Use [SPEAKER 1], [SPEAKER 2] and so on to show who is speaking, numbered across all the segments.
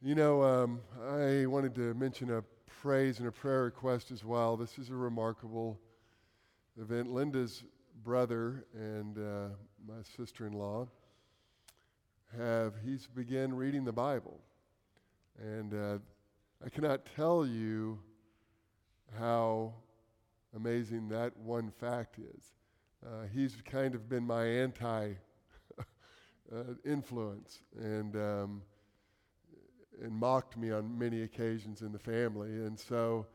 [SPEAKER 1] I wanted to mention a praise and a prayer request as well. This is a remarkable event. Linda's brother and my sister-in-law he's began reading the Bible. And I cannot tell you how amazing that one fact is. He's kind of been my influence and mocked me on many occasions in the family. And so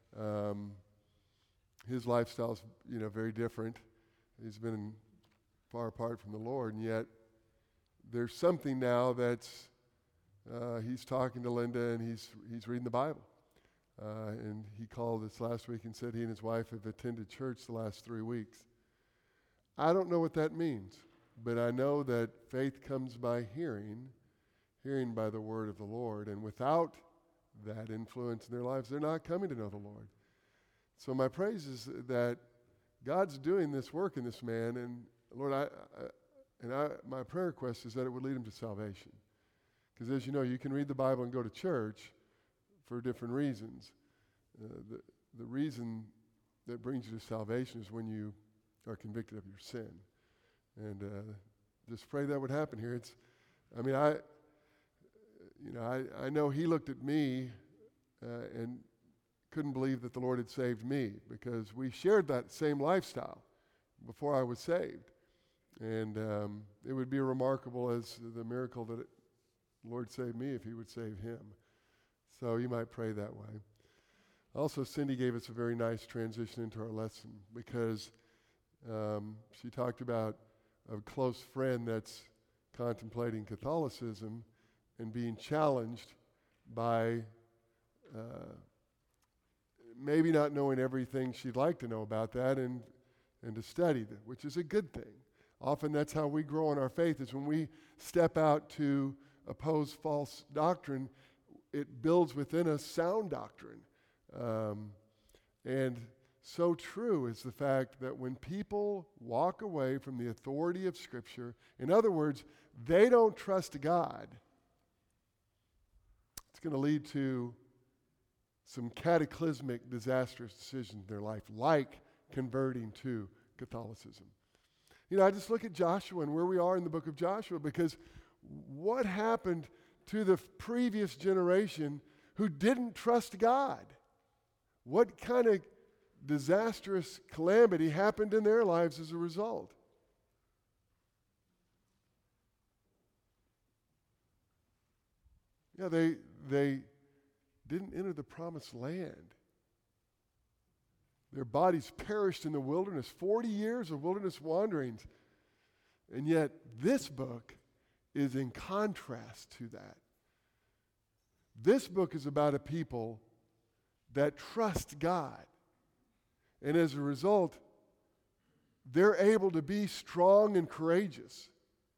[SPEAKER 1] his lifestyle's, very different. He's been far apart from the Lord, and yet there's something now that's, he's talking to Linda and he's reading the Bible. And he called this last week and said he and his wife have attended church the last 3 weeks. I don't know what that means, but I know that faith comes by hearing by the word of the Lord. And without that influence in their lives, they're not coming to know the Lord. So my praise is that God's doing this work in this man. And Lord, my prayer request is that it would lead him to salvation. Because as you know, you can read the Bible and go to church for different reasons. The reason that brings you to salvation is when you are convicted of your sin. And just pray that would happen here. I know he looked at me and couldn't believe that the Lord had saved me, because we shared that same lifestyle before I was saved. And it would be remarkable as the miracle that the Lord saved me if he would save him. So you might pray that way. Also, Cindy gave us a very nice transition into our lesson, because she talked about a close friend that's contemplating Catholicism and being challenged by maybe not knowing everything she'd like to know about that, and to study that, which is a good thing. Often that's how we grow in our faith, is when we step out to oppose false doctrine, it builds within us sound doctrine. And so true is the fact that when people walk away from the authority of Scripture, in other words, they don't trust God, it's going to lead to some cataclysmic, disastrous decisions in their life, like converting to Catholicism. I just look at Joshua and where we are in the book of Joshua, because what happened to the previous generation who didn't trust God? What kind of disastrous calamity happened in their lives as a result? Yeah, they didn't enter the promised land. Their bodies perished in the wilderness, 40 years of wilderness wanderings. And yet this book is in contrast to that. This book is about a people that trust God. And as a result, they're able to be strong and courageous.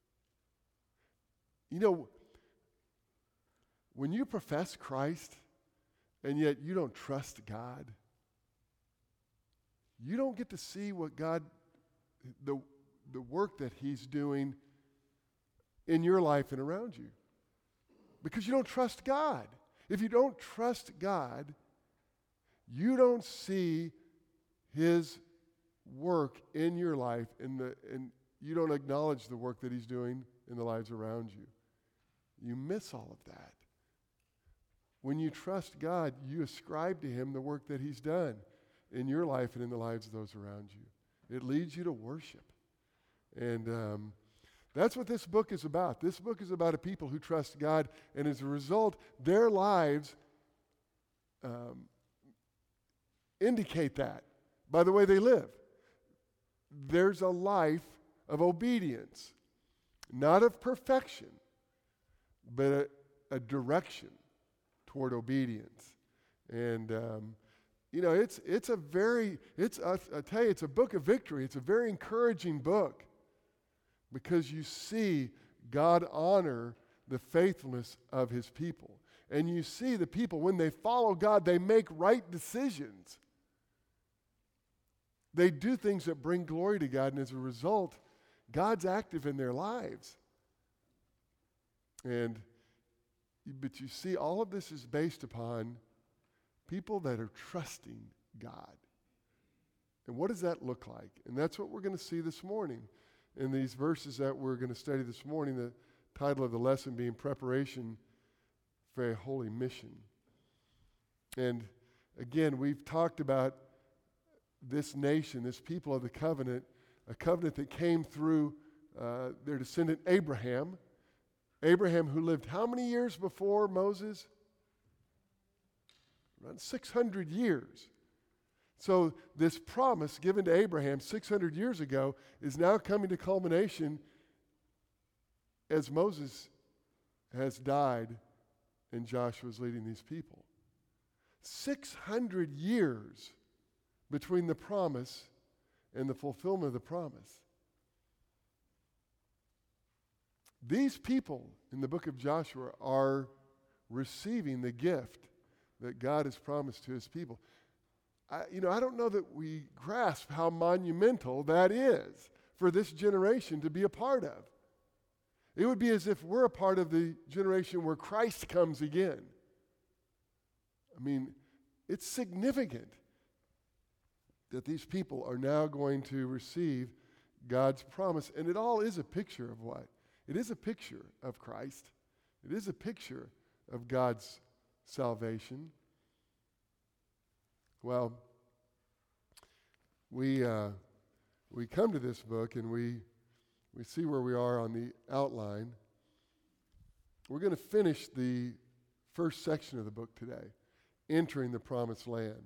[SPEAKER 1] When you profess Christ and yet you don't trust God, you don't get to see what God, the work that he's doing in your life and around you, because you don't trust God. If you don't trust God, you don't see his work in your life, and you don't acknowledge the work that he's doing in the lives around you. You miss all of that. When you trust God, you ascribe to him the work that he's done in your life and in the lives of those around you. It leads you to worship. And that's what this book is about. This book is about a people who trust God, and as a result, their lives indicate that by the way they live. There's a life of obedience, not of perfection, but a direction toward obedience. And it's a book of victory. It's a very encouraging book, because you see God honor the faithfulness of his people. And you see the people, when they follow God, they make right decisions. They do things that bring glory to God, and as a result, God's active in their lives. And But you see, all of this is based upon people that are trusting God. And what does that look like? And that's what we're going to see this morning in these verses that we're going to study this morning. The title of the lesson being Preparation for a Holy Mission. And again, we've talked about this nation, this people of the covenant, a covenant that came through their descendant Abraham. Abraham, who lived how many years before Moses? Around 600 years. So this promise given to Abraham 600 years ago is now coming to culmination as Moses has died and Joshua is leading these people. 600 years between the promise and the fulfillment of the promise. These people in the book of Joshua are receiving the gift that God has promised to his people. I don't know that we grasp how monumental that is for this generation to be a part of. It would be as if we're a part of the generation where Christ comes again. I mean, it's significant that these people are now going to receive God's promise. And it all is a picture of what? It is a picture of Christ. It is a picture of God's salvation. Well, we come to this book and we see where we are on the outline. We're going to finish the first section of the book today, entering the promised land.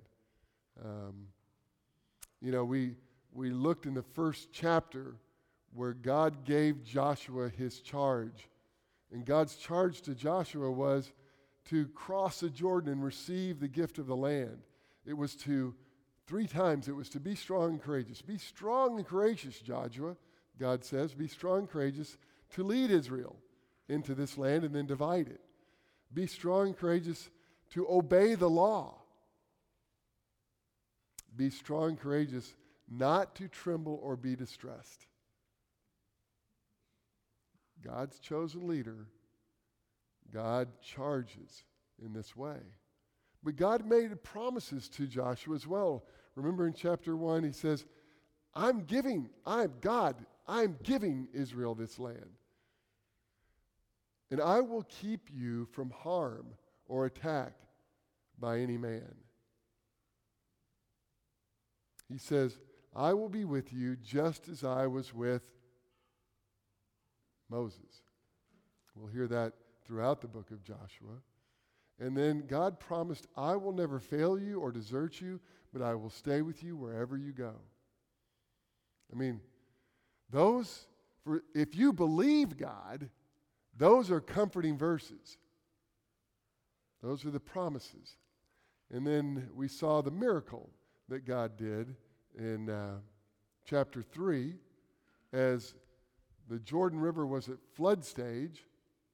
[SPEAKER 1] We looked in the first chapter where God gave Joshua his charge. And God's charge to Joshua was to cross the Jordan and receive the gift of the land. It was to, 3 times, it was to be strong and courageous. Be strong and courageous, Joshua, God says. Be strong and courageous to lead Israel into this land and then divide it. Be strong and courageous to obey the law. Be strong and courageous not to tremble or be distressed. God's chosen leader, God charges in this way. But God made promises to Joshua as well. Remember in chapter 1, he says, I'm giving Israel this land. And I will keep you from harm or attack by any man. He says, I will be with you just as I was with Moses. We'll hear that throughout the book of Joshua. And then God promised, I will never fail you or desert you, but I will stay with you wherever you go. I mean, if you believe God, those are comforting verses. Those are the promises. And then we saw the miracle that God did in chapter 3 as the Jordan River was at flood stage,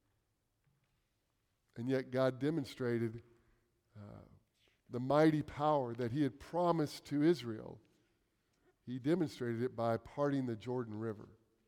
[SPEAKER 1] and yet God demonstrated the mighty power that he had promised to Israel. He demonstrated it by parting the Jordan River.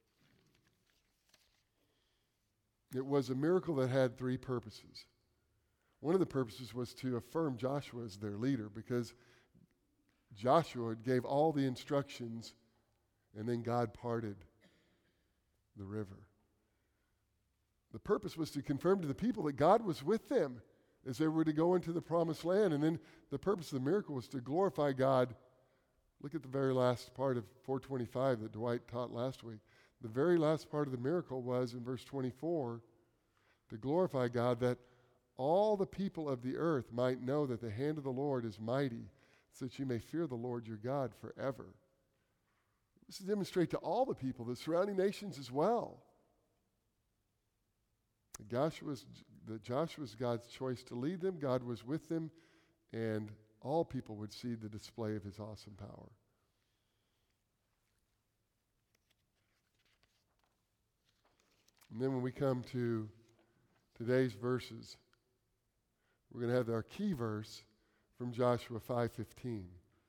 [SPEAKER 1] It was a miracle that had 3 purposes. One of the purposes was to affirm Joshua as their leader, because Joshua gave all the instructions, and then God parted the river. The purpose was to confirm to the people that God was with them as they were to go into the promised land. And then the purpose of the miracle was to glorify God. Look at the very last part of 425 that Dwight taught last week. The very last part of the miracle was in verse 24 to glorify God, that all the people of the earth might know that the hand of the Lord is mighty, so that you may fear the Lord your God forever. This is to demonstrate to all the people, the surrounding nations as well. Joshua's God's choice to lead them. God was with them, and all people would see the display of his awesome power. And then when we come to today's verses, we're going to have our key verse from Joshua 5:15.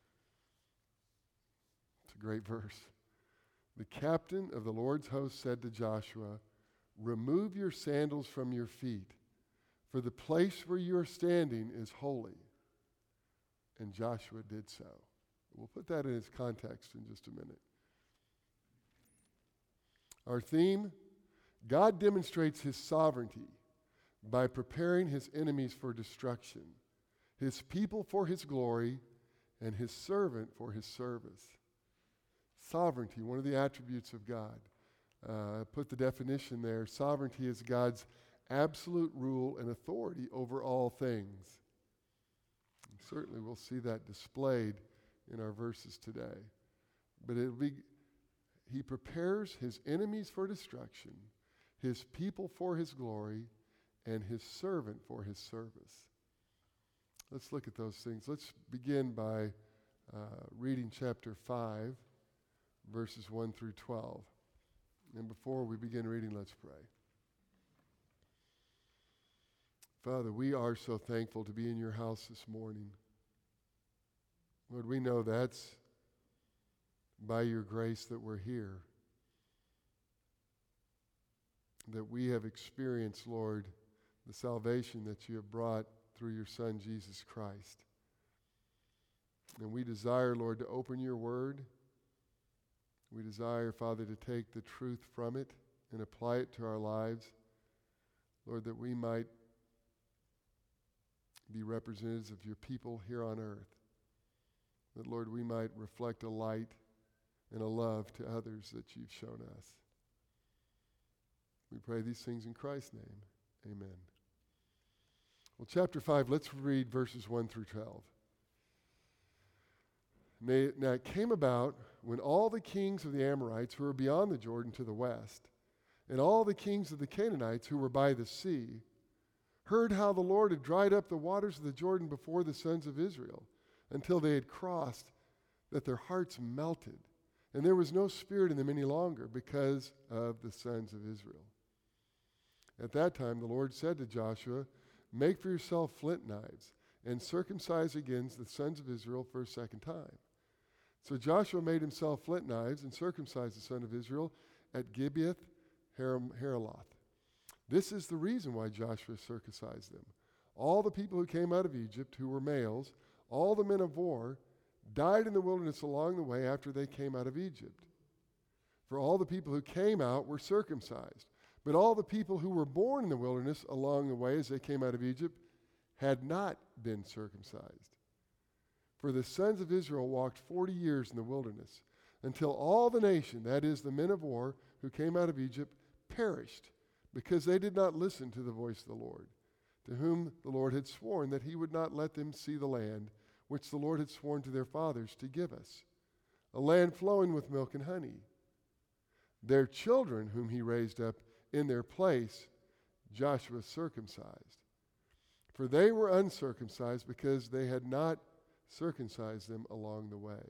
[SPEAKER 1] It's a great verse. The captain of the Lord's host said to Joshua, remove your sandals from your feet, for the place where you are standing is holy. And Joshua did so. We'll put that in its context in just a minute. Our theme, God demonstrates his sovereignty by preparing his enemies for destruction, his people for his glory, and his servant for his service. Sovereignty, one of the attributes of God. Put the definition there. Sovereignty is God's absolute rule and authority over all things. And certainly we'll see that displayed in our verses today. But he prepares his enemies for destruction, his people for his glory, and his servant for his service. Let's look at those things. Let's begin by reading chapter 5, verses 1 through 12. And before we begin reading, let's pray. Father, we are so thankful to be in your house this morning. Lord, we know that's by your grace that we're here, that we have experienced, Lord, the salvation that you have brought through your Son, Jesus Christ. And we desire, Lord, to open your word. We desire, Father, to take the truth from it and apply it to our lives. Lord, that we might be representatives of your people here on earth. That, Lord, we might reflect a light and a love to others that you've shown us. We pray these things in Christ's name. Amen. Well, chapter 5, let's read verses 1 through 12. Now it came about when all the kings of the Amorites who were beyond the Jordan to the west, and all the kings of the Canaanites who were by the sea, heard how the Lord had dried up the waters of the Jordan before the sons of Israel, until they had crossed, that their hearts melted, and there was no spirit in them any longer because of the sons of Israel. At that time the Lord said to Joshua, "Make for yourself flint knives, and circumcise again the sons of Israel for a second time." So Joshua made himself flint knives and circumcised the son of Israel at Gibeath Haaraloth. This is the reason why Joshua circumcised them. All the people who came out of Egypt, who were males, all the men of war, died in the wilderness along the way after they came out of Egypt. For all the people who came out were circumcised, but all the people who were born in the wilderness along the way as they came out of Egypt had not been circumcised. For the sons of Israel walked 40 years in the wilderness, until all the nation, that is, the men of war who came out of Egypt, perished, because they did not listen to the voice of the Lord, to whom the Lord had sworn that he would not let them see the land which the Lord had sworn to their fathers to give us, a land flowing with milk and honey. Their children, whom he raised up in their place, Joshua circumcised. For they were uncircumcised because they had not circumcised them along the way.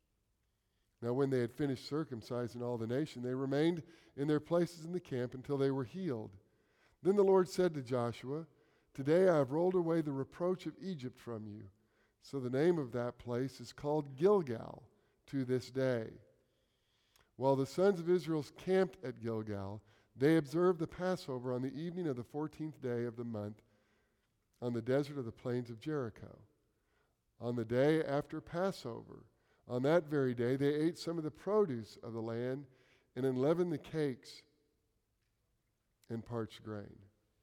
[SPEAKER 1] Now when they had finished circumcising all the nation, they remained in their places in the camp until they were healed. Then the Lord said to Joshua, "Today I have rolled away the reproach of Egypt from you." So the name of that place is called Gilgal to this day. While the sons of Israel camped at Gilgal, they observed the Passover on the evening of the 14th day of the month on the desert of the plains of Jericho. On the day after Passover, on that very day, they ate some of the produce of the land and unleavened the cakes and parched grain.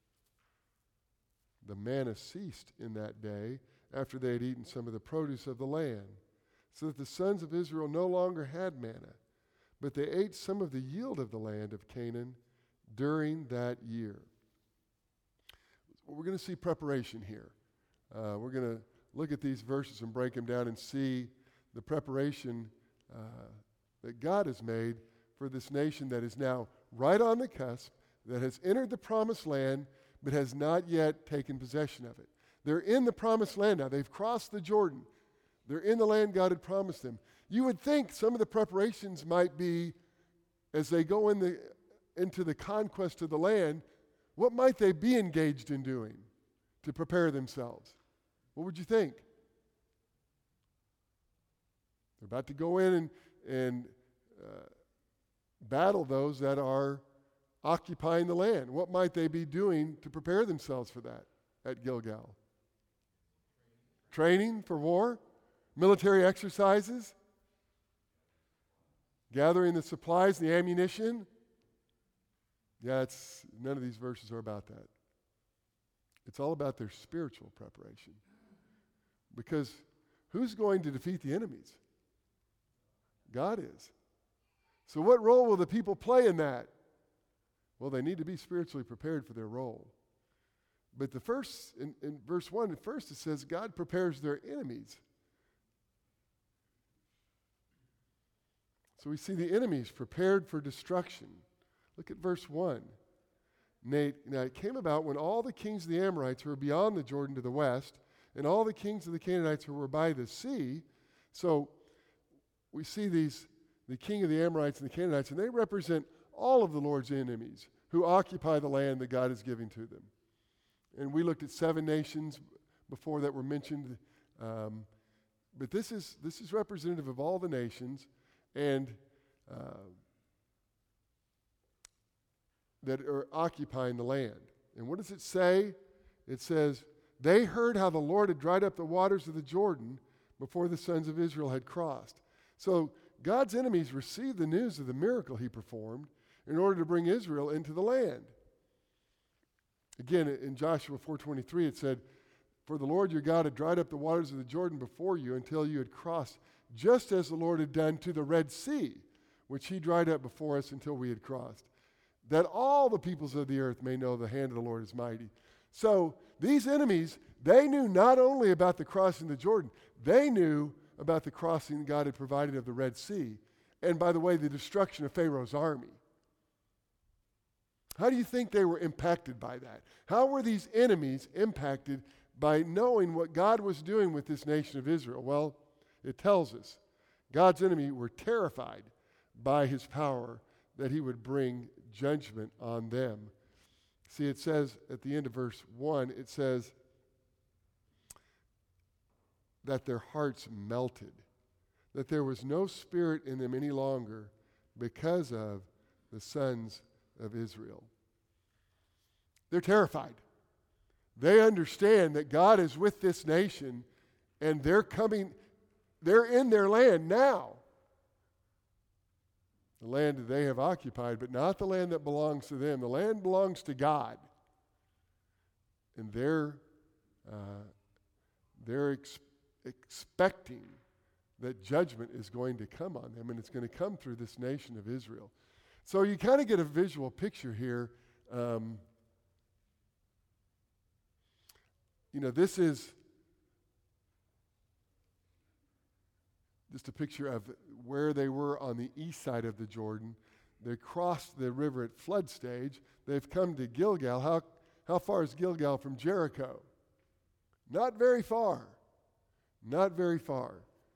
[SPEAKER 1] The manna ceased in that day after they had eaten some of the produce of the land, so that the sons of Israel no longer had manna, but they ate some of the yield of the land of Canaan during that year. We're going to see preparation here. We're going to look at these verses and break them down and see the preparation that God has made for this nation that is now right on the cusp, that has entered the promised land, but has not yet taken possession of it. They're in the promised land now. They've crossed the Jordan. They're in the land God had promised them. You would think some of the preparations might be, as they go into the conquest of the land, what might they be engaged in doing to prepare themselves? What would you think? They're about to go in and battle those that are occupying the land. What might they be doing to prepare themselves for that? at Gilgal? Training for war, military exercises, gathering the supplies, the ammunition. Yeah, none of these verses are about that. It's all about their spiritual preparation. Because who's going to defeat the enemies? God is. So what role will the people play in that? Well, they need to be spiritually prepared for their role. But in verse 1, at first it says God prepares their enemies. So we see the enemies prepared for destruction. Look at verse 1. Now it came about when all the kings of the Amorites who were beyond the Jordan to the west, and all the kings of the Canaanites who were by the sea. So we see the king of the Amorites and the Canaanites, and they represent all of the Lord's enemies who occupy the land that God is giving to them. And we looked at 7 nations before that were mentioned. But this is representative of all the nations and that are occupying the land. And what does it say? It says, they heard how the Lord had dried up the waters of the Jordan before the sons of Israel had crossed. So God's enemies received the news of the miracle he performed in order to bring Israel into the land. Again, in Joshua 4:23, it said, for the Lord your God had dried up the waters of the Jordan before you until you had crossed, just as the Lord had done to the Red Sea, which he dried up before us until we had crossed, that all the peoples of the earth may know the hand of the Lord is mighty. So these enemies, they knew not only about the crossing of the Jordan, they knew about the crossing God had provided of the Red Sea. And by the way, the destruction of Pharaoh's army. How do you think they were impacted by that? How were these enemies impacted by knowing what God was doing with this nation of Israel? Well, it tells us God's enemies were terrified by his power that he would bring judgment on them. See, it says at the end of verse 1, it says that their hearts melted, that there was no spirit in them any longer because of the sons of Israel. They're terrified. They understand that God is with this nation and they're in their land now. The land that they have occupied, but not the land that belongs to them. The land belongs to God. And they're expecting that judgment is going to come on them, and it's going to come through this nation of Israel. So you kind of get a visual picture here. This is just a picture of where they were on the east side of the Jordan. They crossed the river at flood stage. They've come to Gilgal. How far is Gilgal from Jericho? Not very far. Not very far.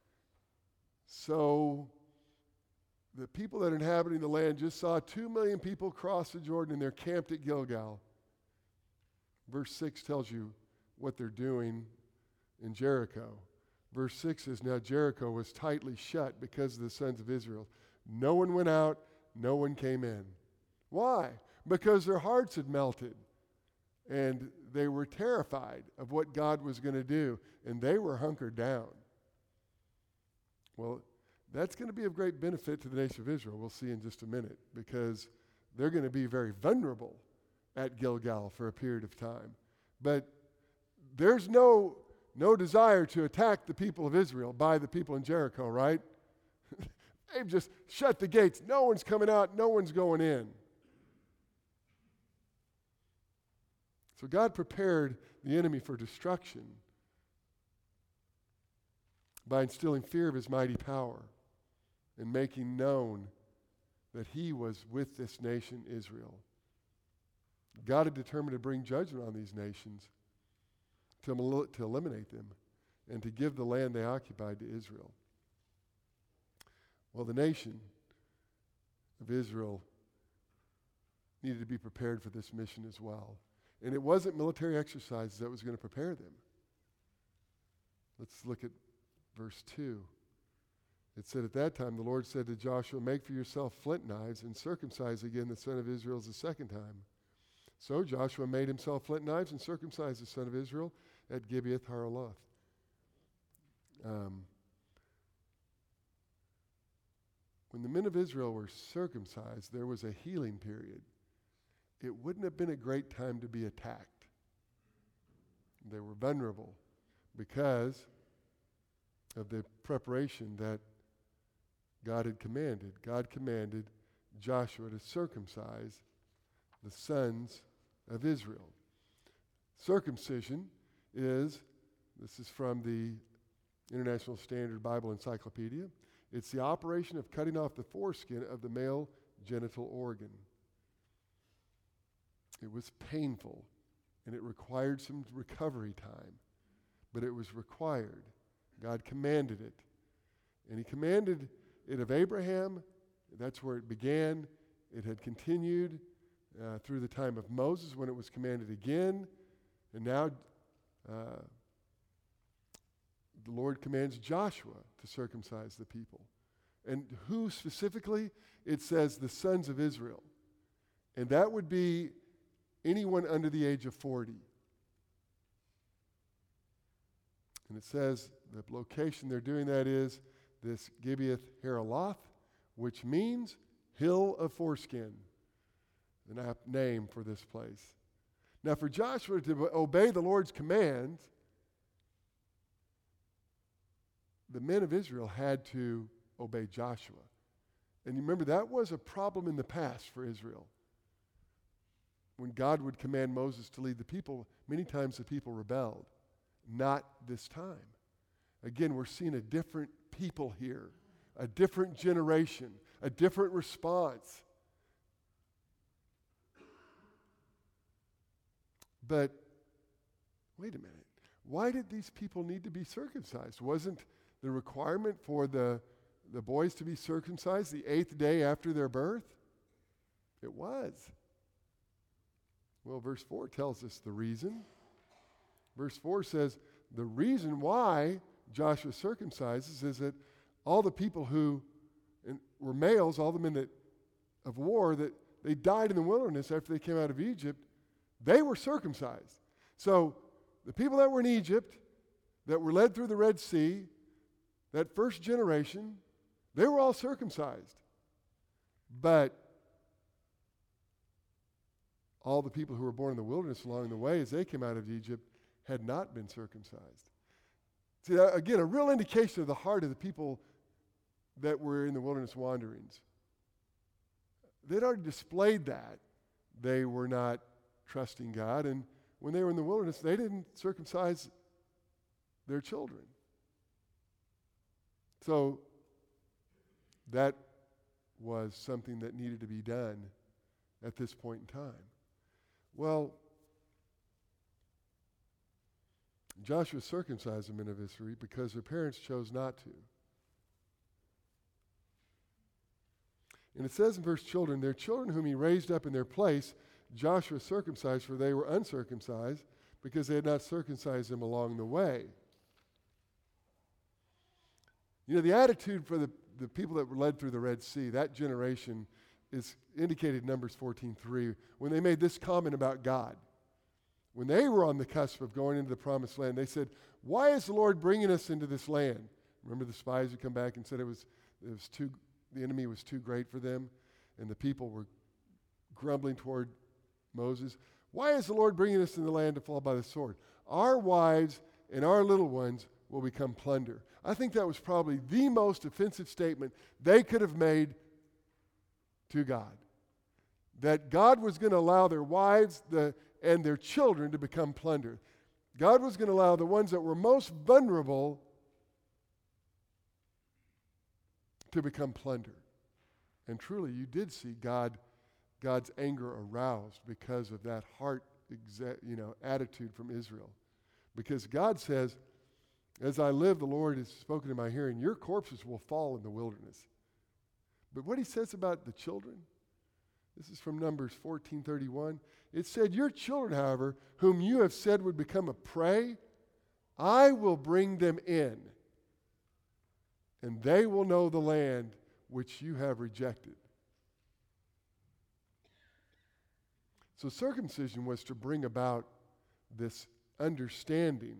[SPEAKER 1] So the people that are inhabiting the land just saw 2 million people cross the Jordan, and they're camped at Gilgal. Verse 6 tells you what they're doing in Jericho. Verse 6 says, now Jericho was tightly shut because of the sons of Israel. No one went out, no one came in. Why? Because their hearts had melted, and they were terrified of what God was going to do, and they were hunkered down. Well, that's going to be of great benefit to the nation of Israel. We'll see in just a minute, because they're going to be very vulnerable at Gilgal for a period of time. But there's no desire to attack the people of Israel by the people in Jericho, right? They've just shut the gates. No one's coming out. No one's going in. So God prepared the enemy for destruction by instilling fear of his mighty power and making known that he was with this nation, Israel. God had determined to bring judgment on these nations to eliminate them and to give the land they occupied to Israel. Well, the nation of Israel needed to be prepared for this mission as well. And it wasn't military exercises that was going to prepare them. Let's look at verse 2. It said, at that time the Lord said to Joshua, make for yourself flint knives and circumcise again the son of Israel the second time. So Joshua made himself flint knives and circumcised the son of Israel at Gibeath Haraloth. When the men of Israel were circumcised, there was a healing period. It wouldn't have been a great time to be attacked. They were vulnerable because of the preparation that God had commanded. God commanded Joshua to circumcise the sons of Israel. Circumcision is, this is from the International Standard Bible Encyclopedia, it's the operation of cutting off the foreskin of the male genital organ. It was painful, and it required some recovery time, but it was required. God commanded it, and he commanded it of Abraham. That's where it began. It had continued through the time of Moses when it was commanded again, and now the Lord commands Joshua to circumcise the people. And who specifically? It says the sons of Israel. And that would be anyone under the age of 40. And it says the location they're doing that is this Gibeath Haraloth, which means hill of foreskin. An apt name for this place. Now for Joshua to obey the Lord's commands, the men of Israel had to obey Joshua. And you remember that was a problem in the past for Israel. When God would command Moses to lead the people, many times the people rebelled. Not this time. Again, we're seeing a different people here, a different generation, a different response. But wait a minute. Why did these people need to be circumcised? Wasn't the requirement for the boys to be circumcised the 8th day after their birth? It was. Well, verse 4 tells us the reason. Verse 4 says, the reason why Joshua circumcises is that all the people who were males, all the men of war, that they died in the wilderness after they came out of Egypt, they were circumcised. So the people that were in Egypt, that were led through the Red Sea, that first generation, they were all circumcised. But all the people who were born in the wilderness along the way as they came out of Egypt had not been circumcised. See, again, a real indication of the heart of the people that were in the wilderness wanderings. They'd already displayed that. They were not trusting God, and when they were in the wilderness, they didn't circumcise their children. So that was something that needed to be done at this point in time. Well, Joshua circumcised the men of Israel because their parents chose not to. And it says in verse children, their children whom he raised up in their place, Joshua circumcised, for they were uncircumcised, because they had not circumcised them along the way. You know, the attitude for the people that were led through the Red Sea, that generation, is indicated in Numbers 14:3, when they made this comment about God. When they were on the cusp of going into the promised land, they said, why is the Lord bringing us into this land? Remember the spies who come back and said the enemy was too great for them, and the people were grumbling toward Moses. Why is the Lord bringing us in the land to fall by the sword? Our wives and our little ones will become plunder. I think that was probably the most offensive statement they could have made to God. That God was going to allow their wives and their children to become plunder. God was going to allow the ones that were most vulnerable to become plunder. And truly, you did see God's anger aroused because of that heart attitude from Israel. Because God says, as I live, the Lord has spoken in my hearing, your corpses will fall in the wilderness. But what he says about the children, this is from Numbers 14:31. It said, your children, however, whom you have said would become a prey, I will bring them in, and they will know the land which you have rejected. So circumcision was to bring about this understanding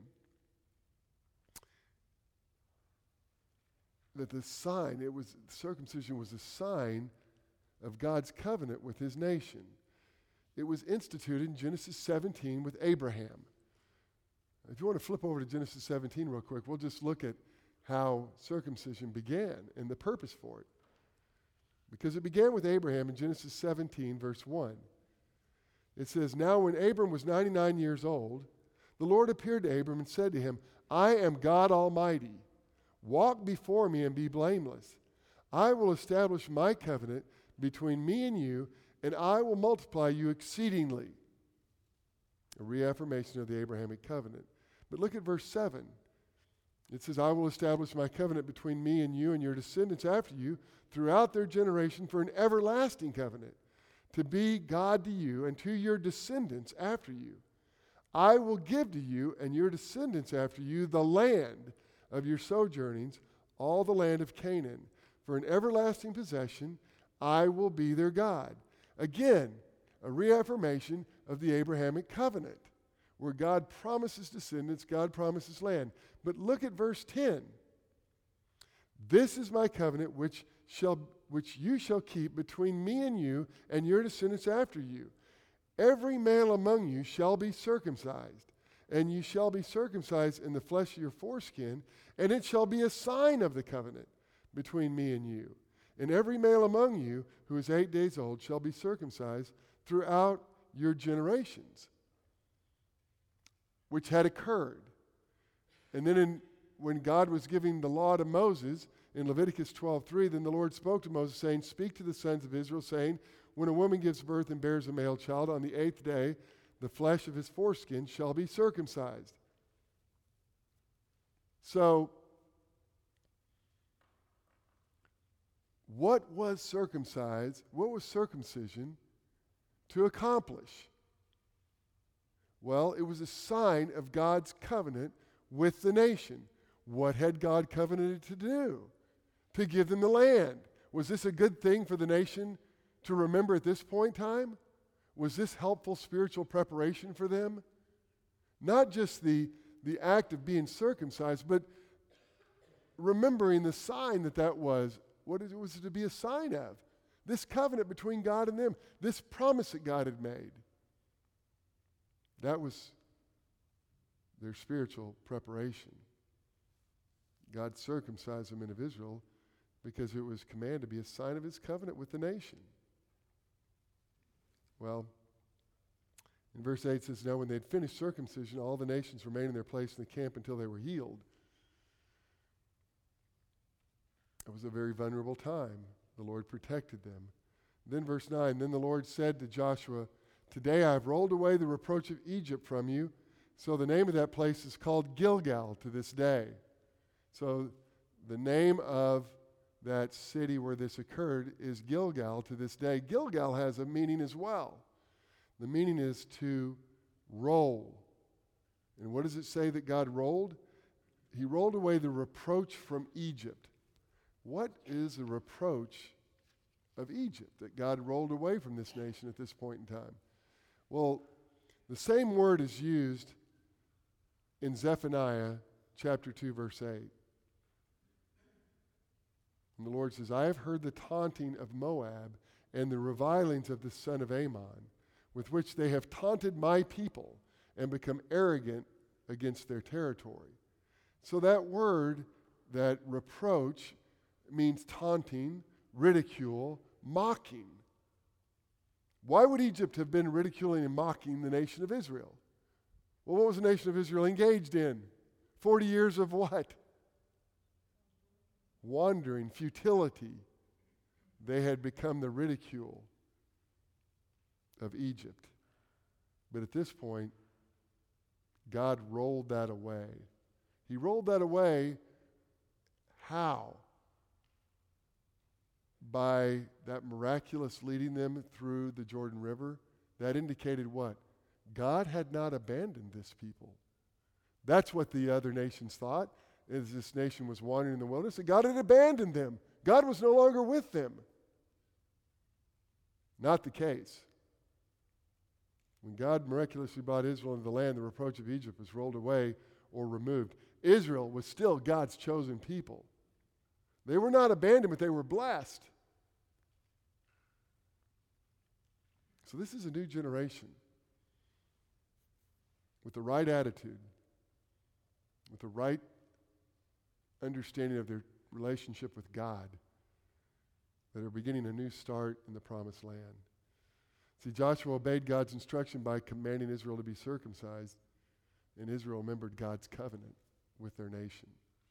[SPEAKER 1] that the sign, circumcision was a sign of God's covenant with his nation. It was instituted in Genesis 17 with Abraham. If you want to flip over to Genesis 17 real quick, we'll just look at how circumcision began and the purpose for it. Because it began with Abraham in Genesis 17, verse 1. It says, "Now when Abram was 99 years old, the Lord appeared to Abram and said to him, I am God Almighty. Walk before me and be blameless. I will establish my covenant between me and you, and I will multiply you exceedingly." A reaffirmation of the Abrahamic covenant. But look at verse 7. It says, "I will establish my covenant between me and you and your descendants after you throughout their generation for an everlasting covenant, to be God to you and to your descendants after you. I will give to you and your descendants after you the land of your sojournings, all the land of Canaan. For an everlasting possession, I will be their God." Again, a reaffirmation of the Abrahamic covenant, where God promises descendants, God promises land. But look at verse 10. "This is my covenant which you shall keep between me and you and your descendants after you. Every male among you shall be circumcised, and you shall be circumcised in the flesh of your foreskin, and it shall be a sign of the covenant between me and you. And every male among you who is 8 days old shall be circumcised throughout your generations," which had occurred. And then when God was giving the law to Moses in Leviticus 12:3, then the Lord spoke to Moses, saying, "Speak to the sons of Israel, saying, when a woman gives birth and bears a male child, on the 8th day the flesh of his foreskin shall be circumcised." So, what was circumcision to accomplish? Well, it was a sign of God's covenant with the nation. What had God covenanted to do? To give them the land. Was this a good thing for the nation to remember at this point in time? Was this helpful spiritual preparation for them? Not just the act of being circumcised, but remembering the sign that was, what it was to be a sign of. This covenant between God and them, this promise that God had made. That was their spiritual preparation. God circumcised the men of Israel because it was commanded to be a sign of his covenant with the nation. Well, in verse 8 it says, "Now when they had finished circumcision, all the nations remained in their place in the camp until they were healed." It was a very vulnerable time. The Lord protected them. Then verse 9, "Then the Lord said to Joshua, 'Today I have rolled away the reproach of Egypt from you.' So the name of that place is called Gilgal to this day." So the name of that city where this occurred is Gilgal to this day. Gilgal has a meaning as well. The meaning is to roll. And what does it say that God rolled? He rolled away the reproach from Egypt. What is the reproach of Egypt that God rolled away from this nation at this point in time? Well, the same word is used in Zephaniah chapter 2, verse 8. And the Lord says, "I have heard the taunting of Moab and the revilings of the son of Ammon, with which they have taunted my people and become arrogant against their territory." So that word, that reproach, means taunting, ridicule, mocking. Why would Egypt have been ridiculing and mocking the nation of Israel? Well, what was the nation of Israel engaged in? 40 years of what? Wandering, futility. They had become the ridicule of Egypt. But at this point, God rolled that away. He rolled that away. How? By that miraculous leading them through the Jordan River. That indicated what? God had not abandoned this people. That's what the other nations thought, as this nation was wandering in the wilderness, that God had abandoned them. God was no longer with them. Not the case. When God miraculously brought Israel into the land, the reproach of Egypt was rolled away or removed. Israel was still God's chosen people. They were not abandoned, but they were blessed. So this is a new generation with the right attitude, with the right understanding of their relationship with God, that are beginning a new start in the promised land. See, Joshua obeyed God's instruction by commanding Israel to be circumcised, and Israel remembered God's covenant with their nation.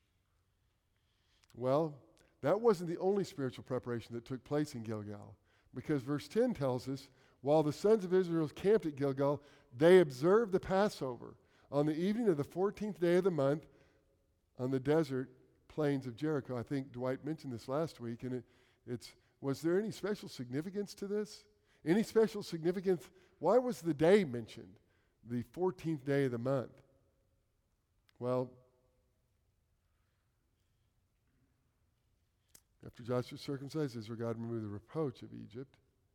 [SPEAKER 1] Well, that wasn't the only spiritual preparation that took place in Gilgal, because verse 10 tells us, while the sons of Israel camped at Gilgal, they observed the Passover on the evening of the 14th day of the month on the desert plains of Jericho. I think Dwight mentioned this last week, and was there any special significance to this? Any special significance? Why was the day mentioned, the 14th day of the month? Well, after Joshua circumcised Israel, God removed the reproach of Egypt.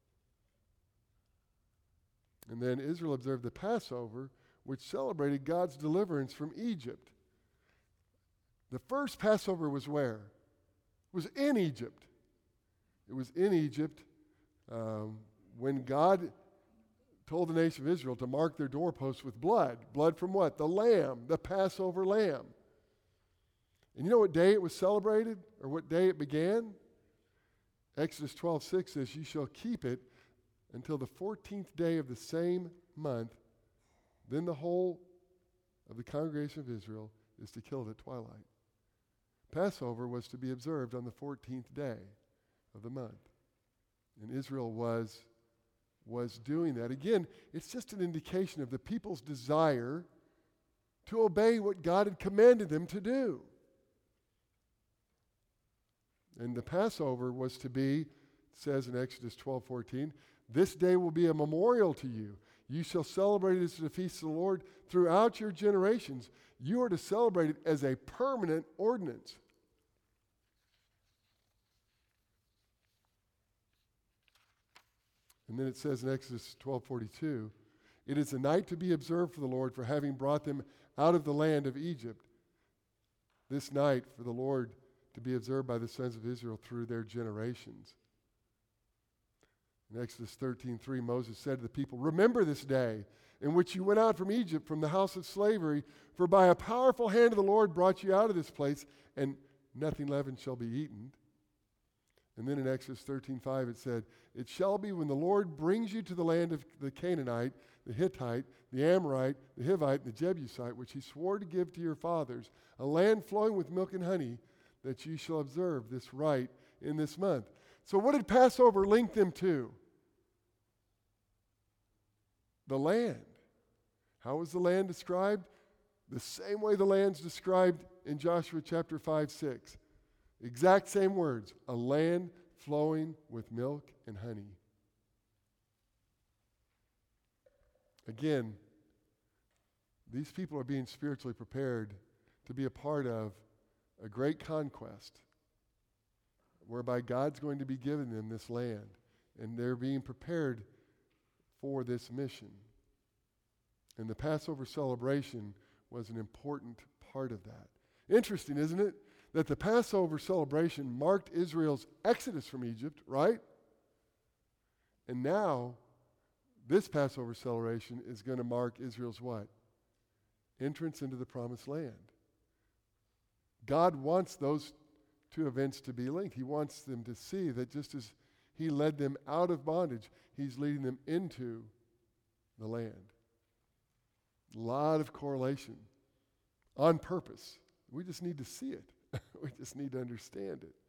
[SPEAKER 1] And then Israel observed the Passover, which celebrated God's deliverance from Egypt. The first Passover was where? It was in Egypt. It was in Egypt when God told the nation of Israel to mark their doorposts with blood. Blood from what? The lamb, the Passover lamb. And you know what day it was celebrated, or what day it began? Exodus 12:6 says, "You shall keep it until the 14th day of the same month. Then the whole of the congregation of Israel is to kill it at twilight." Passover was to be observed on the 14th day of the month. And Israel was doing that. Again, it's just an indication of the people's desire to obey what God had commanded them to do. And the Passover was to be, it says in Exodus 12:14, "This day will be a memorial to you. You shall celebrate it as the feast of the Lord throughout your generations." You are to celebrate it as a permanent ordinance. And then it says in Exodus 12:42, "It is a night to be observed for the Lord for having brought them out of the land of Egypt. This night for the Lord to be observed by the sons of Israel through their generations." In Exodus 13:3, Moses said to the people, "Remember this day in which you went out from Egypt, from the house of slavery, for by a powerful hand of the Lord brought you out of this place, and nothing leavened shall be eaten." And then in Exodus 13:5 it said, "It shall be when the Lord brings you to the land of the Canaanite, the Hittite, the Amorite, the Hivite, and the Jebusite, which he swore to give to your fathers, a land flowing with milk and honey, that you shall observe this rite in this month." So what did Passover link them to? The land. How was the land described? The same way the land's described in Joshua chapter 5-6. Exact same words. A land flowing with milk and honey. Again, these people are being spiritually prepared to be a part of a great conquest whereby God's going to be giving them this land, and they're being prepared for this mission. And the Passover celebration was an important part of that. Interesting, isn't it? That the Passover celebration marked Israel's exodus from Egypt, right? And now, this Passover celebration is going to mark Israel's what? Entrance into the promised land. God wants those two events to be linked. He wants them to see that just as he led them out of bondage, he's leading them into the land. A lot of correlation on purpose. We just need to see it. We just need to understand it.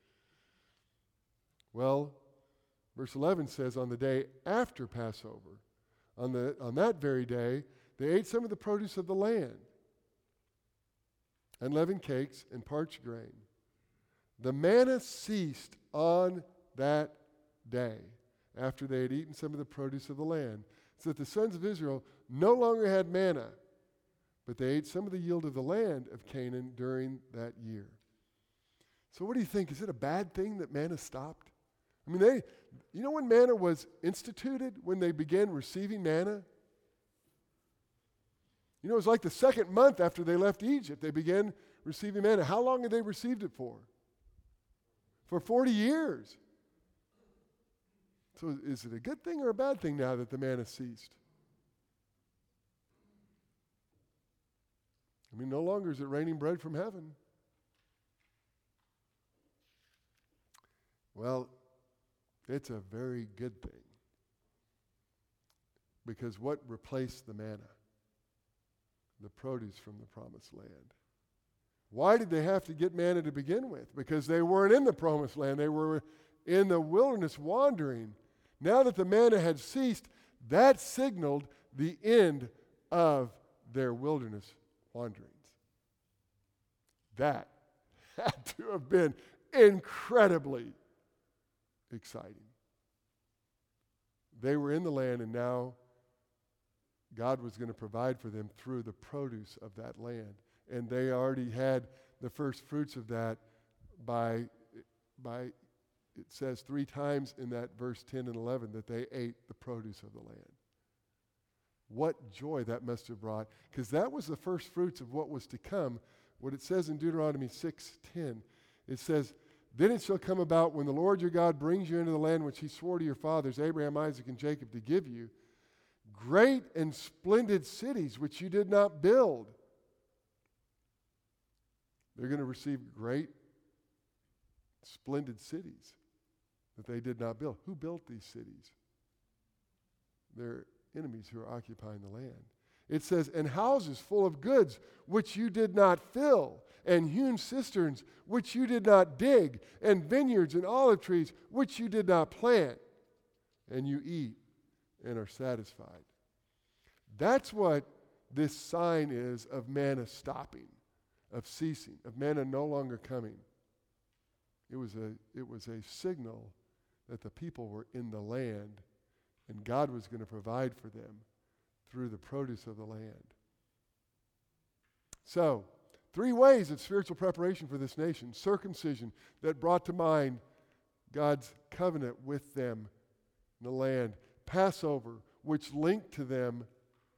[SPEAKER 1] Well, verse 11 says, "On the day after Passover, on that very day, they ate some of the produce of the land, unleavened cakes and parched grain. The manna ceased on that day, after they had eaten some of the produce of the land, so that the sons of Israel no longer had manna, but they ate some of the yield of the land of Canaan during that year." So what do you think? Is it a bad thing that manna stopped? I mean, you know when manna was instituted, when they began receiving manna? You know, it was like the second month after they left Egypt, they began receiving manna. How long had they received it for? For 40 years. So is it a good thing or a bad thing now that the manna ceased? I mean, no longer is it raining bread from heaven. Well, it's a very good thing. Because what replaced the manna? The produce from the promised land. Why did they have to get manna to begin with? Because they weren't in the promised land. They were in the wilderness wandering. Now that the manna had ceased, that signaled the end of their wilderness wanderings. That had to have been incredibly exciting. They were in the land, and now God was going to provide for them through the produce of that land. And they already had the first fruits of that by it says 3 times in that verse 10 and 11 that they ate the produce of the land. What joy that must have brought, because that was the first fruits of what was to come. What it says in Deuteronomy 6:10, it says, "Then it shall come about when the Lord your God brings you into the land which he swore to your fathers, Abraham, Isaac, and Jacob, to give you, great and splendid cities which you did not build." They're going to receive great, splendid cities that they did not build. Who built these cities? Their enemies who are occupying the land. It says, "And houses full of goods which you did not fill, and hewn cisterns which you did not dig, and vineyards and olive trees which you did not plant, and you eat and are satisfied." That's what this sign is of manna stopping, of ceasing, of manna no longer coming. It was a signal that the people were in the land, and God was going to provide for them through the produce of the land. So, 3 ways of spiritual preparation for this nation. Circumcision, that brought to mind God's covenant with them in the land. Passover, which linked to them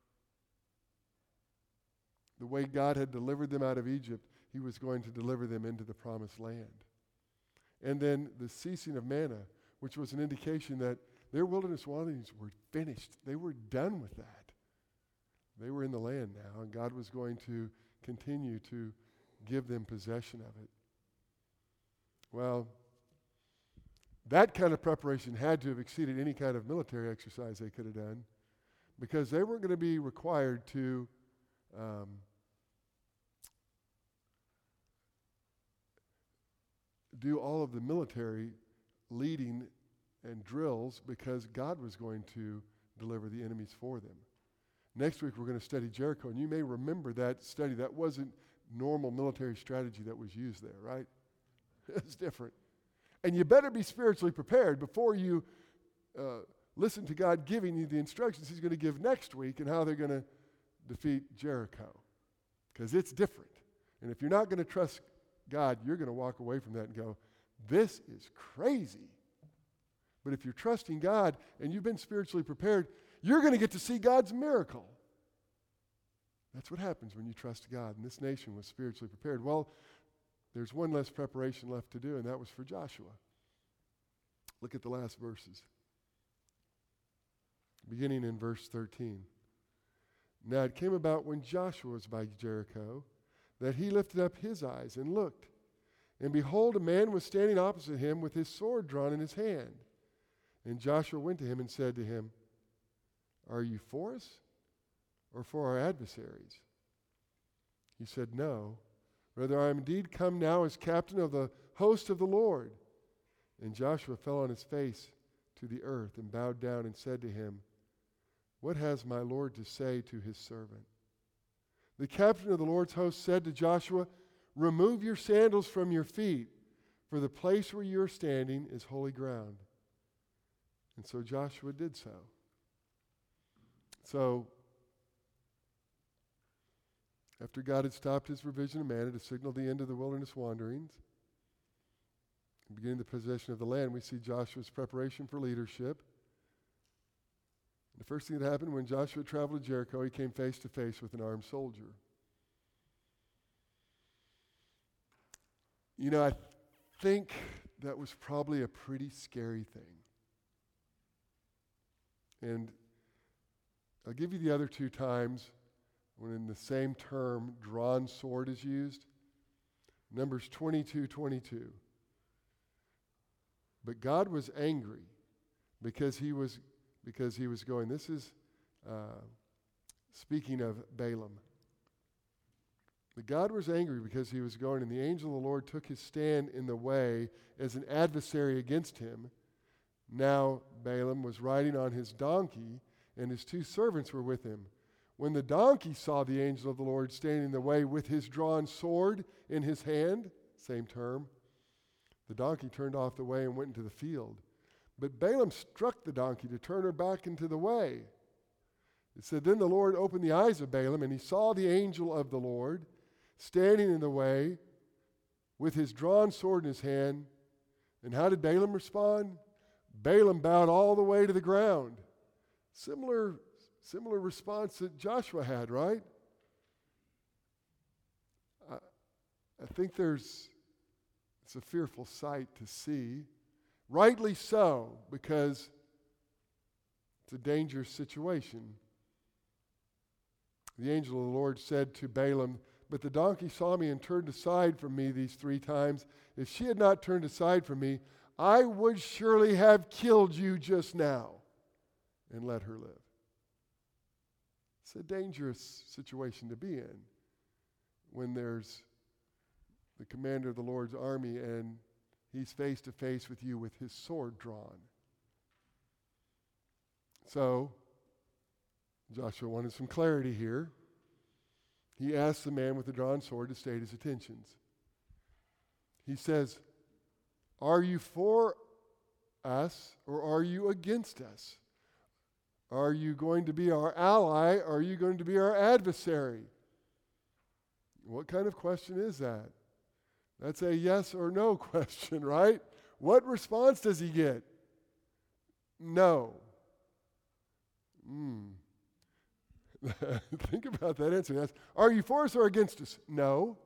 [SPEAKER 1] the way God had delivered them out of Egypt, he was going to deliver them into the promised land. And then the ceasing of manna, which was an indication that their wilderness wanderings were finished. They were done with that. They were in the land now, and God was going to continue to give them possession of it. Well, that kind of preparation had to have exceeded any kind of military exercise they could have done, because they weren't going to be required to do all of the military leading and drills, because God was going to deliver the enemies for them. Next week we're going to study Jericho, and you may remember that study. That wasn't normal military strategy that was used there, right? It's different. And you better be spiritually prepared before you listen to God giving you the instructions he's going to give next week and how they're going to defeat Jericho, because it's different. And if you're not going to trust God, you're going to walk away from that and go, this is crazy. But if you're trusting God and you've been spiritually prepared, you're going to get to see God's miracle. That's what happens when you trust God. And this nation was spiritually prepared. Well, there's one less preparation left to do, and that was for Joshua. Look at the last verses. Beginning in verse 13. "Now it came about when Joshua was by Jericho that he lifted up his eyes and looked. And behold, a man was standing opposite him with his sword drawn in his hand. And Joshua went to him and said to him, 'Are you for us or for our adversaries?' He said, 'No, rather I am indeed come now as captain of the host of the Lord.' And Joshua fell on his face to the earth and bowed down and said to him, 'What has my Lord to say to his servant?' The captain of the Lord's host said to Joshua, 'Remove your sandals from your feet, for the place where you are standing is holy ground.' And so Joshua did so." So, after God had stopped his provision of manna to signal the end of the wilderness wanderings, beginning the possession of the land, we see Joshua's preparation for leadership. The first thing that happened when Joshua traveled to Jericho, he came face to face with an armed soldier. You know, I think that was probably a pretty scary thing. And I'll give you the other two times when in the same term, drawn sword is used. Numbers 22:22. But God was angry because he was going. This is speaking of Balaam. But God was angry because he was going, and the angel of the Lord took his stand in the way as an adversary against him. Now Balaam was riding on his donkey, and his two servants were with him. When the donkey saw the angel of the Lord standing in the way with his drawn sword in his hand, same term, the donkey turned off the way and went into the field. But Balaam struck the donkey to turn her back into the way. It said, then the Lord opened the eyes of Balaam, and he saw the angel of the Lord standing in the way with his drawn sword in his hand. And how did Balaam respond? Balaam bowed all the way to the ground. Similar response that Joshua had, right? I think it's a fearful sight to see. Rightly so, because it's a dangerous situation. The angel of the Lord said to Balaam, but the donkey saw me and turned aside from me these 3 times. If she had not turned aside from me, I would surely have killed you just now and let her live. It's a dangerous situation to be in when there's the commander of the Lord's army and he's face to face with you with his sword drawn. So, Joshua wanted some clarity here. He asked the man with the drawn sword to state his intentions. He says, are you for us or are you against us? Are you going to be our ally or are you going to be our adversary? What kind of question is that? That's a yes or no question, right? What response does he get? No. Think about that answer. That's, are you for us or against us? No.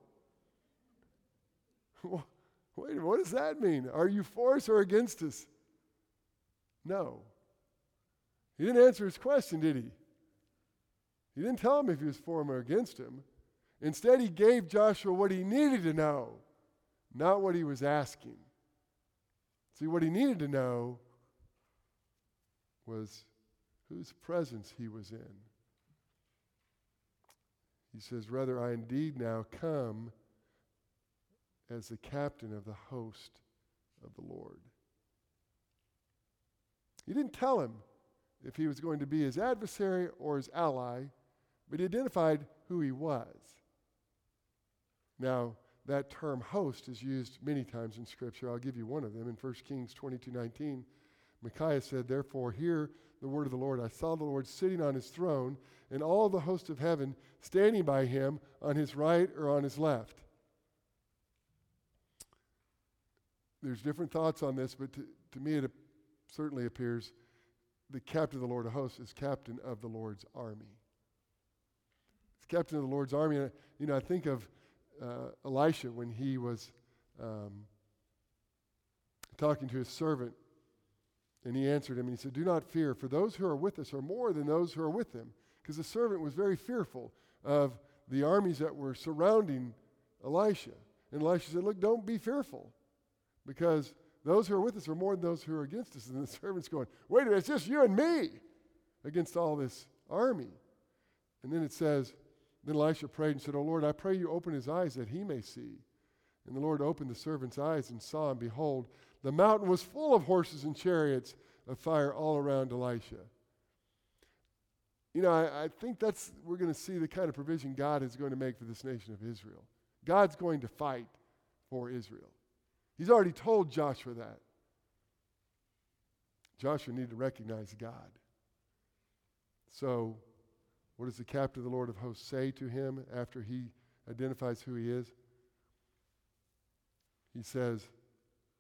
[SPEAKER 1] Wait, what does that mean? Are you for us or against us? No. He didn't answer his question, did he? He didn't tell him if he was for him or against him. Instead, he gave Joshua what he needed to know, not what he was asking. See, what he needed to know was whose presence he was in. He says, rather, I indeed now come as the captain of the host of the Lord. He didn't tell him if he was going to be his adversary or his ally, but he identified who he was. Now, that term host is used many times in Scripture. I'll give you one of them. In 1 Kings 22:19, Micaiah said, therefore, hear the word of the Lord. I saw the Lord sitting on his throne, and all the host of heaven standing by him on his right or on his left. There's different thoughts on this, but to me it certainly appears the captain of the Lord of hosts is captain of the Lord's army. It's captain of the Lord's army. And, I think of Elisha when he was talking to his servant, and he answered him, and he said, do not fear, for those who are with us are more than those who are with them. Because the servant was very fearful of the armies that were surrounding Elisha. And Elisha said, look, don't be fearful, because those who are with us are more than those who are against us. And the servant's going, wait a minute, it's just you and me against all this army. And then it says, then Elisha prayed and said, O Lord, I pray you open his eyes that he may see. And the Lord opened the servant's eyes and saw, and behold, the mountain was full of horses and chariots of fire all around Elisha. I think we're going to see the kind of provision God is going to make for this nation of Israel. God's going to fight for Israel. He's already told Joshua that. Joshua needed to recognize God. So, what does the captain of the Lord of hosts say to him after he identifies who he is? He says,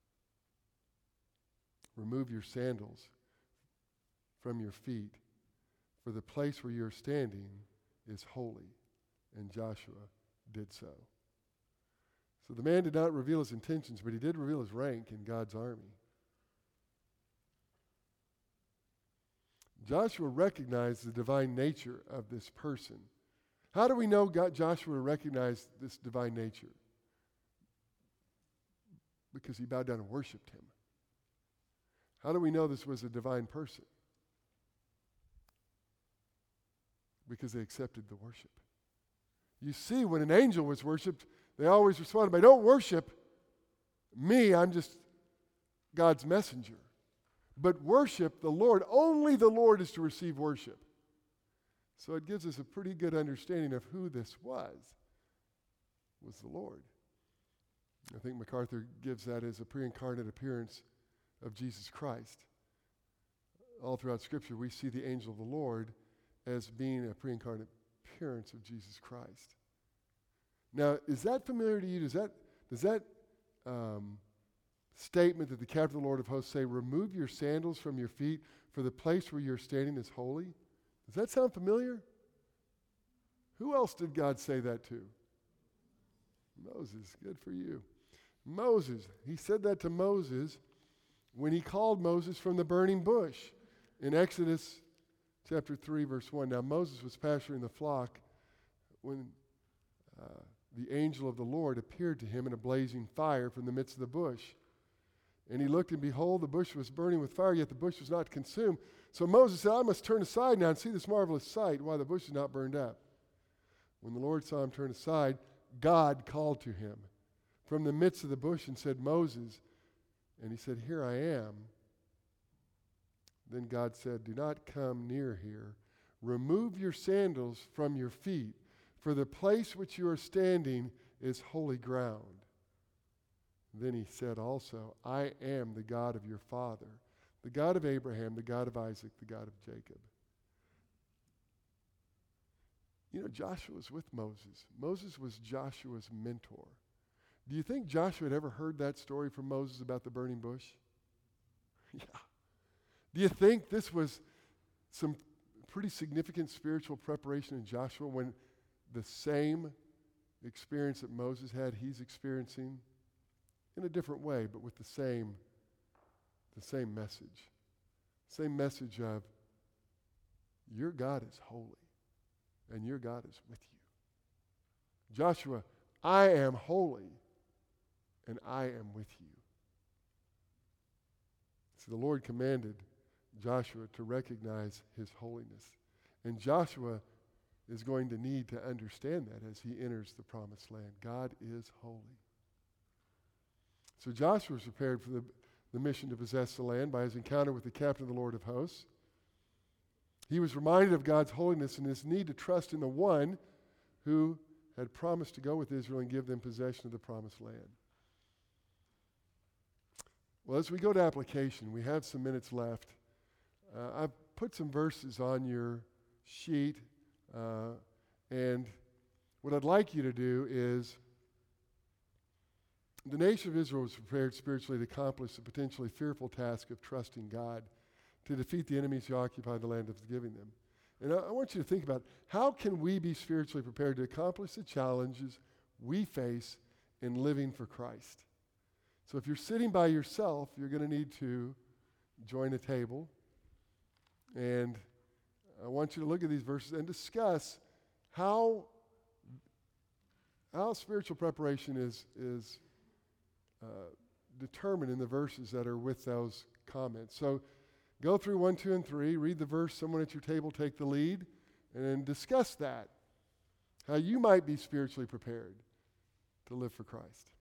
[SPEAKER 1] remove your sandals from your feet, for the place where you're standing is holy. And Joshua did so. So the man did not reveal his intentions, but he did reveal his rank in God's army. Joshua recognized the divine nature of this person. How do we know Joshua recognized this divine nature? Because he bowed down and worshiped him. How do we know this was a divine person? Because they accepted the worship. You see, when an angel was worshiped, they always responded by, "Don't worship me, I'm just God's messenger." But worship the Lord, only the Lord is to receive worship. So it gives us a pretty good understanding of who this was the Lord. I think MacArthur gives that as a pre-incarnate appearance of Jesus Christ. All throughout Scripture, we see the angel of the Lord as being a pre-incarnate appearance of Jesus Christ. Now, is that familiar to you? Does that statement that the captain of the Lord of hosts say, "Remove your sandals from your feet, for the place where you're standing is holy"? Does that sound familiar? Who else did God say that to? Moses. Good for you. Moses. He said that to Moses when he called Moses from the burning bush in Exodus chapter 3, verse 1. Now Moses was pasturing the flock when the angel of the Lord appeared to him in a blazing fire from the midst of the bush. And he looked, and behold, the bush was burning with fire, yet the bush was not consumed. So Moses said, "I must turn aside now and see this marvelous sight, why the bush is not burned up." When the Lord saw him turn aside, God called to him from the midst of the bush and said, "Moses." And he said, "Here I am." Then God said, "Do not come near here. Remove your sandals from your feet, for the place which you are standing is holy ground." Then he said also, "I am the God of your father, the God of Abraham, the God of Isaac, the God of Jacob." You know, Joshua was with Moses. Moses was Joshua's mentor. Do you think Joshua had ever heard that story from Moses about the burning bush? Yeah. Do you think this was some pretty significant spiritual preparation in Joshua when the same experience that Moses had, he's experiencing in a different way, but with the same message. Same message of, your God is holy, and your God is with you. Joshua, I am holy, and I am with you. So the Lord commanded Joshua to recognize his holiness. And Joshua is going to need to understand that as he enters the promised land. God is holy. So Joshua was prepared for the mission to possess the land by his encounter with the captain of the Lord of hosts. He was reminded of God's holiness and his need to trust in the one who had promised to go with Israel and give them possession of the promised land. Well, as we go to application, we have some minutes left. I've put some verses on your sheet, and what I'd like you to do is, the nation of Israel was prepared spiritually to accomplish the potentially fearful task of trusting God to defeat the enemies who occupy the land of giving them. And I want you to think about, how can we be spiritually prepared to accomplish the challenges we face in living for Christ? So if you're sitting by yourself, you're going to need to join a table. And I want you to look at these verses and discuss how spiritual preparation is determined in the verses that are with those comments. So go through 1, 2, and 3, read the verse, someone at your table take the lead, and then discuss that, how you might be spiritually prepared to live for Christ.